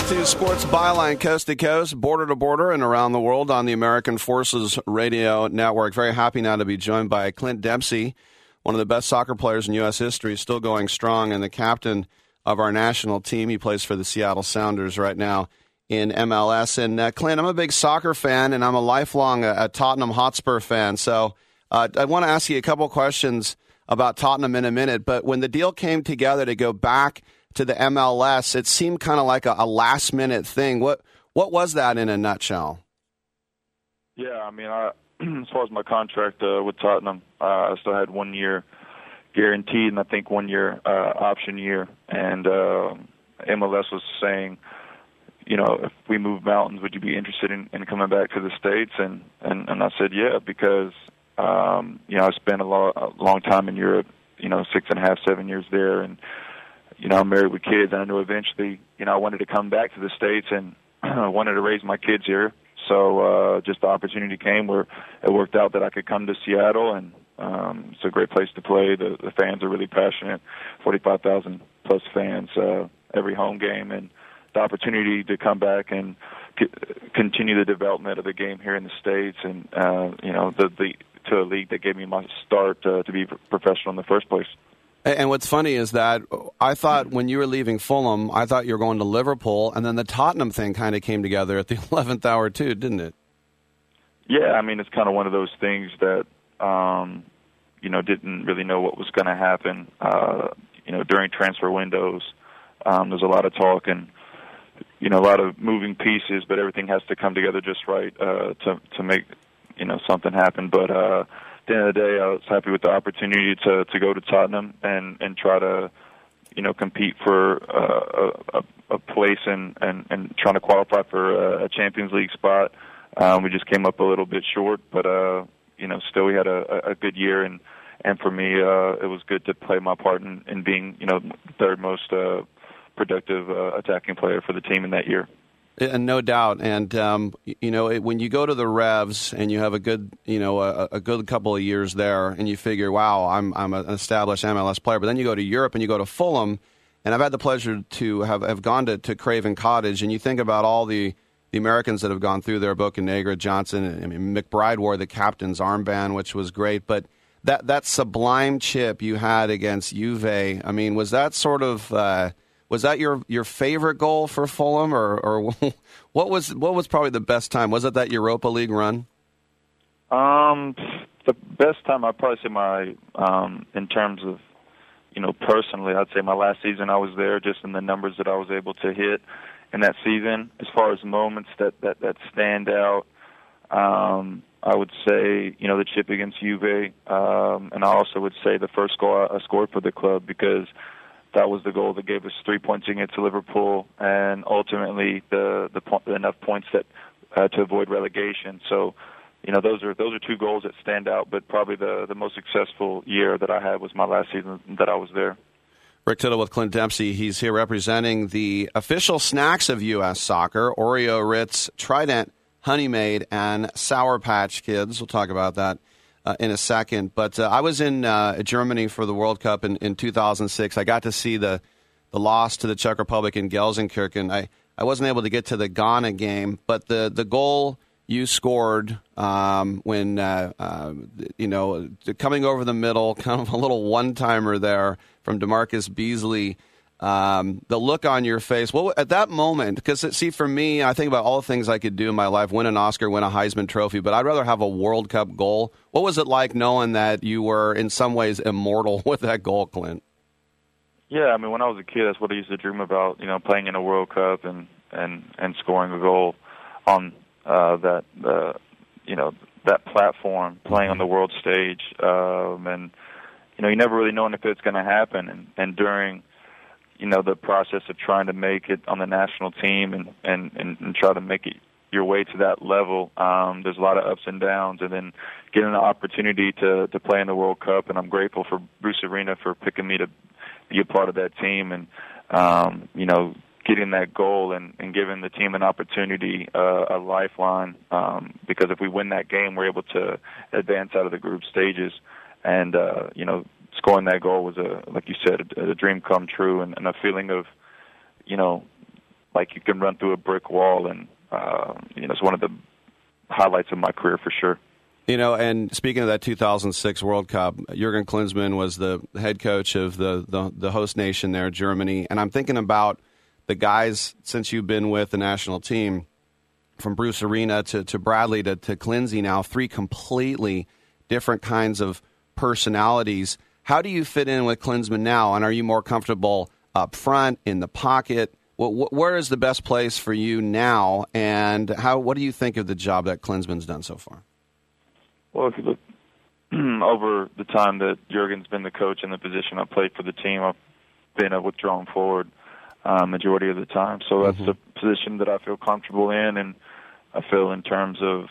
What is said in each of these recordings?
to Sports Byline, coast to coast, border to border, and around the world on the American Forces Radio Network. Very happy now to be joined by Clint Dempsey, one of the best soccer players in U.S. history, still going strong, and the captain of our national team. He plays for the Seattle Sounders right now in MLS. And Clint, I'm a big soccer fan, and I'm a lifelong Tottenham Hotspur fan. So I want to ask you a couple questions about Tottenham in a minute. But when the deal came together to go back to the MLS, it seemed kind of like a last-minute thing. What was that in a nutshell? Yeah, I mean, as far as my contract with Tottenham, I still had 1 year guaranteed, and I think 1 year option year. And MLS was saying, you know, if we move mountains, would you be interested in coming back to the States? And I said, yeah, because, you know, I spent a long time in Europe, you know, 6.5, 7 years there, and you know, I'm married with kids, and I knew eventually, you know, I wanted to come back to the States and I wanted to raise my kids here. So just the opportunity came where it worked out that I could come to Seattle, and it's a great place to play. The fans are really passionate, 45,000 plus fans every home game, and the opportunity to come back and continue the development of the game here in the States, and you know, to a league that gave me my start to be professional in the first place. And what's funny is that I thought when you were leaving Fulham, I thought you were going to Liverpool, and then the Tottenham thing kind of came together at the 11th hour too, didn't it? Yeah, I mean, it's kind of one of those things that, you know, didn't really know what was going to happen. You know, during transfer windows, there's a lot of talk and, you know, a lot of moving pieces, but everything has to come together just right to make, you know, something happen. But at the end of the day, I was happy with the opportunity to go to Tottenham and try to, you know, compete for a place and trying to qualify for a Champions League spot. We just came up a little bit short, but you know, still we had a good year, and for me, it was good to play my part in being, you know, third most productive attacking player for the team in that year. And no doubt. And, you know, when you go to the Revs and you have a good, you know, a good couple of years there and you figure, wow, I'm an established MLS player. But then you go to Europe and you go to Fulham. And I've had the pleasure to have gone to Craven Cottage. And you think about all the Americans that have gone through there, Bocanegra, Johnson. I mean, McBride wore the captain's armband, which was great. But that sublime chip you had against Juve, I mean, was that sort of... was that your favorite goal for Fulham, or what was probably the best time? Was it that Europa League run? The best time, I'd probably say my in terms of, you know, personally, I'd say my last season I was there, just in the numbers that I was able to hit in that season. As far as moments that stand out, I would say, you know, the chip against Juve, and I also would say the first goal I scored for the club, because that was the goal that gave us 3 points against Liverpool, and ultimately enough points that to avoid relegation. So, you know, those are two goals that stand out. But probably the most successful year that I had was my last season that I was there. Rick Tittle with Clint Dempsey. He's here representing the official snacks of U.S. soccer: Oreo, Ritz, Trident, Honey Maid, and Sour Patch Kids. We'll talk about that in a second. But I was in Germany for the World Cup in 2006. I got to see the loss to the Czech Republic in Gelsenkirchen. I wasn't able to get to the Ghana game, but the goal you scored when, you know, coming over the middle, kind of a little one-timer there from DeMarcus Beasley, the look on your face, at that moment, because, see, for me, I think about all the things I could do in my life, win an Oscar, win a Heisman Trophy, but I'd rather have a World Cup goal. What was it like knowing that you were, in some ways, immortal with that goal, Clint? Yeah, I mean, when I was a kid, that's what I used to dream about, you know, playing in a World Cup and scoring a goal on that platform, playing on the world stage. And, you know, you never really knowing if it's going to happen. And during, you know, the process of trying to make it on the national team and try to make it your way to that level, there's a lot of ups and downs, and then getting the opportunity to play in the World Cup. And I'm grateful for Bruce Arena for picking me to be a part of that team, and, you know, getting that goal and giving the team an opportunity, a lifeline, because if we win that game, we're able to advance out of the group stages. And, you know, scoring that goal was, like you said, a dream come true, and a feeling of, you know, like you can run through a brick wall, and it's one of the highlights of my career for sure. And speaking of that 2006 World Cup, Jurgen Klinsmann was the head coach of the host nation there, Germany. And I'm thinking about the guys since you've been with the national team, from Bruce Arena to Bradley to Klinsy now, 3 completely different kinds of personalities. How do you fit in with Klinsmann now? And are you more comfortable up front, in the pocket? Where is the best place for you now? And what do you think of the job that Klinsmann's done so far? Well, if you look over the time that Jurgen's been the coach in the position I played for the team, I've been a withdrawn forward majority of the time. So that's the position that I feel comfortable in, and I feel in terms of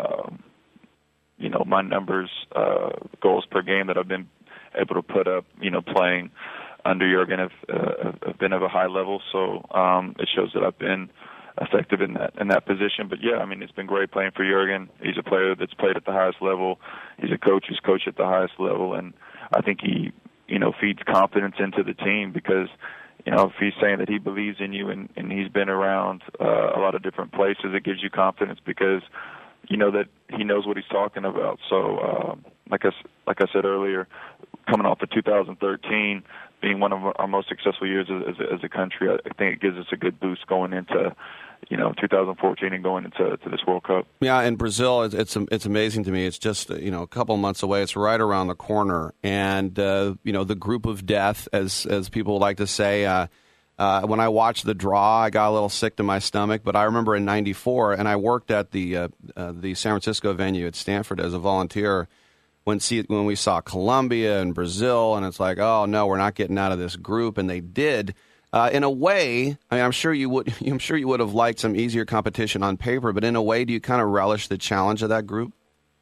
my numbers, goals per game that I've been able to put up, playing under Jurgen have been of a high level. So it shows that I've been effective in that position. But yeah, I mean, it's been great playing for Jurgen. He's a player that's played at the highest level. He's a coach who's coached at the highest level, and I think he feeds confidence into the team, because if he's saying that he believes in you and he's been around a lot of different places, it gives you confidence, because that he knows what he's talking about. So like I said earlier, coming off of 2013 being one of our most successful years as a country, I think it gives us a good boost going into 2014 and going into this World Cup. Yeah, in Brazil, it's amazing to me. It's just a couple months away. It's right around the corner, and the group of death, as people like to say. When I watched the draw, I got a little sick to my stomach. But I remember in '94, and I worked at the San Francisco venue at Stanford as a volunteer. When we saw Colombia and Brazil, and it's like, oh no, we're not getting out of this group, and they did. In a way, I mean, I'm sure you would have liked some easier competition on paper, but in a way, do you kind of relish the challenge of that group?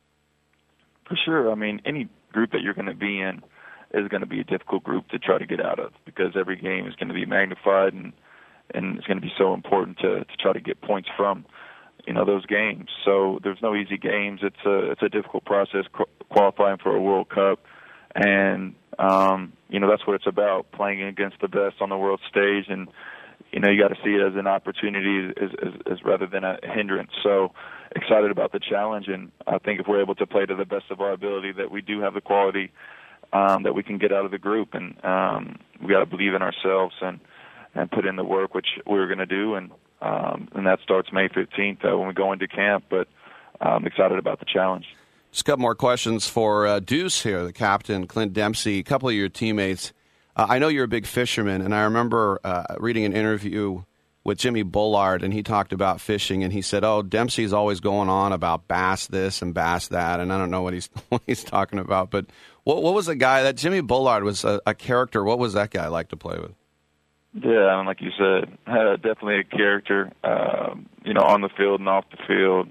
For sure. I mean, any group that you're going to be in is going to be a difficult group to try to get out of, because every game is going to be magnified, and it's going to be so important to try to get points from those games. So there's no easy games. It's a difficult process qualifying for a World Cup, and that's what it's about, playing against the best on the world stage, and you got to see it as an opportunity as rather than a hindrance. So excited about the challenge, and I think if we're able to play to the best of our ability, that we do have the quality that we can get out of the group, and we got to believe in ourselves and put in the work, which we're going to do, and that starts May 15th when we go into camp. But I'm excited about the challenge. Just a couple more questions for Deuce here, the captain, Clint Dempsey, a couple of your teammates. I know you're a big fisherman, and I remember reading an interview with Jimmy Bullard, and he talked about fishing, and he said, oh, Dempsey's always going on about bass this and bass that, and I don't know what he's talking about. But what was the guy, that Jimmy Bullard was a character. What was that guy like to play with? Yeah, like you said, definitely a character, on the field and off the field.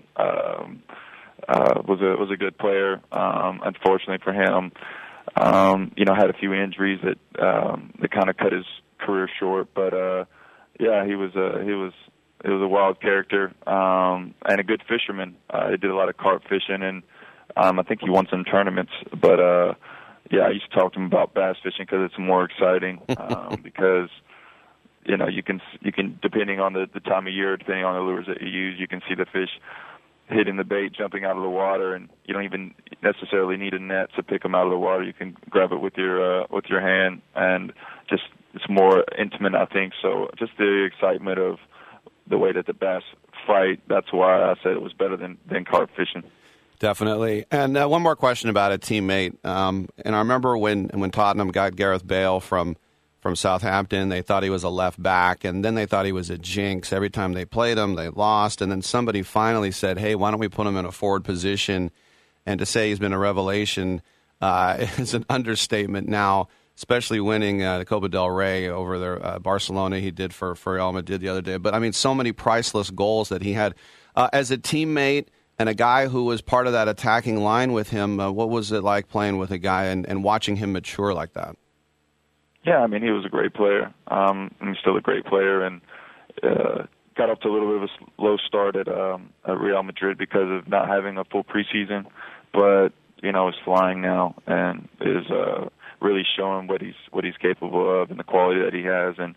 Was a good player. Unfortunately for him, had a few injuries that kind of cut his career short. But he was a wild character and a good fisherman. He did a lot of carp fishing, and I think he won some tournaments. But I used to talk to him about bass fishing because it's more exciting because you can depending on the time of year, depending on the lures that you use, you can see the fish hitting the bait, jumping out of the water, and you don't even necessarily need a net to pick them out of the water. You can grab it with your hand, and just it's more intimate, I think. So just the excitement of the way that the bass fight, that's why I said it was better than carp fishing. Definitely. And one more question about a teammate. And I remember when Tottenham got Gareth Bale from Southampton, they thought he was a left back, and then they thought he was a jinx. Every time they played him, they lost. And then somebody finally said, hey, why don't we put him in a forward position? And to say he's been a revelation is an understatement now, especially winning the Copa del Rey over there, Barcelona. He did for Real Madrid the other day. But, I mean, so many priceless goals that he had. As a teammate and a guy who was part of that attacking line with him, what was it like playing with a guy and watching him mature like that? Yeah, I mean, he was a great player. And he's still a great player, and got up to a little bit of a slow start at Real Madrid because of not having a full preseason. But, is flying now and is really showing what he's capable of and the quality that he has. And,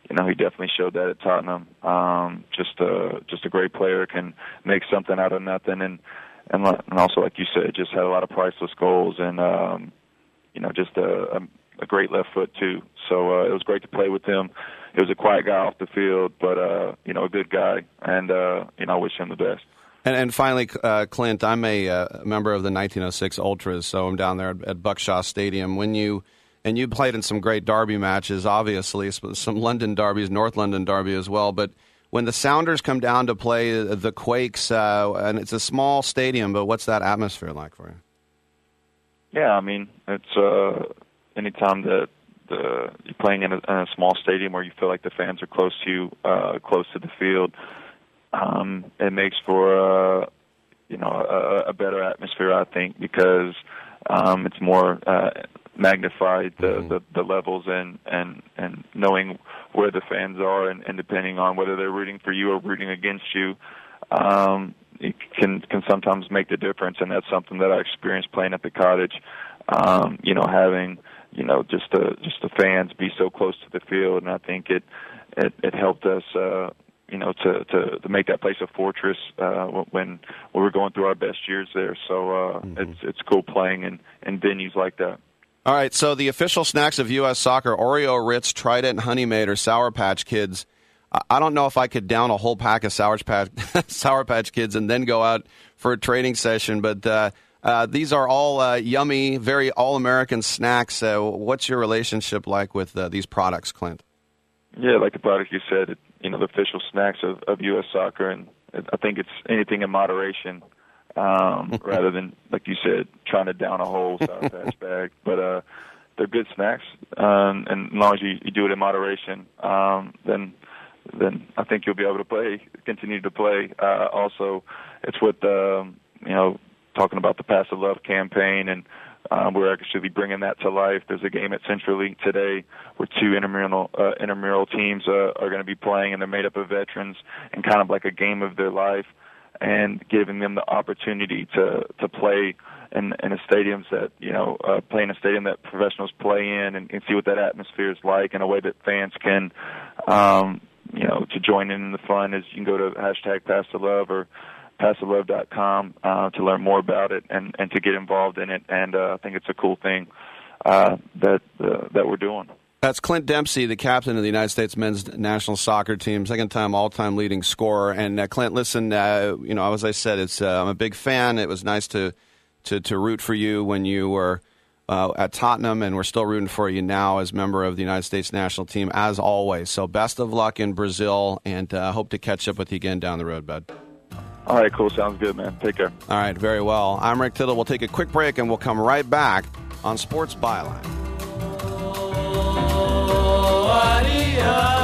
he definitely showed that at Tottenham. Just a great player, can make something out of nothing, and also, like you said, just had a lot of priceless goals, and just a great left foot too. So it was great to play with him. He was a quiet guy off the field, but a good guy, and I wish him the best. And finally, Clint, I'm a member of the 1906 Ultras, so I'm down there at Buckshaw Stadium. You played in some great derby matches, obviously, some London derbies, North London derby as well. But when the Sounders come down to play the Quakes, and it's a small stadium, but what's that atmosphere like for you? Yeah, I mean, it's anytime that you're playing in a small stadium where you feel like the fans are close to you, close to the field. It makes for a better atmosphere, I think, because it's more magnified the levels and knowing where the fans are and depending on whether they're rooting for you or rooting against you, it can sometimes make the difference, and that's something that I experienced playing at the Cottage. Having just the fans be so close to the field, and I think it helped us. To make that place a fortress when we were going through our best years there. So it's cool playing in venues like that. All right, so the official snacks of U.S. Soccer, Oreo, Ritz, Trident, Honey Maid, or Sour Patch Kids. I don't know if I could down a whole pack of Sour Patch Kids and then go out for a training session, but these are all yummy, very all-American snacks. What's your relationship like with these products, Clint? Yeah, like the product you said, the official snacks of U.S. Soccer, and I think it's anything in moderation rather than, like you said, trying to down a whole Sour Patch bag. But they're good snacks, and as long as you do it in moderation, then I think you'll be able to continue to play. Also, it's with talking about the Pass the Love campaign, and we're actually bringing that to life. There's a game at Central League today where two intramural teams are going to be playing, and they're made up of veterans, and kind of like a game of their life, and giving them the opportunity to play in a stadiums that play in a stadium that professionals play in, and see what that atmosphere is like in a way that fans can to join in the fun. Is you can go to #PassTheLove or PassTheLove.com to learn more about it and to get involved in it. And I think it's a cool thing that we're doing. That's Clint Dempsey, the captain of the United States men's national soccer team, second-time all-time leading scorer. And Clint, listen, as I said, I'm a big fan. It was nice to root for you when you were at Tottenham, and we're still rooting for you now as member of the United States national team, as always. So best of luck in Brazil, and hope to catch up with you again down the road, bud. All right, cool. Sounds good, man. Take care. All right, very well. I'm Rick Tittle. We'll take a quick break, and we'll come right back on Sports Byline.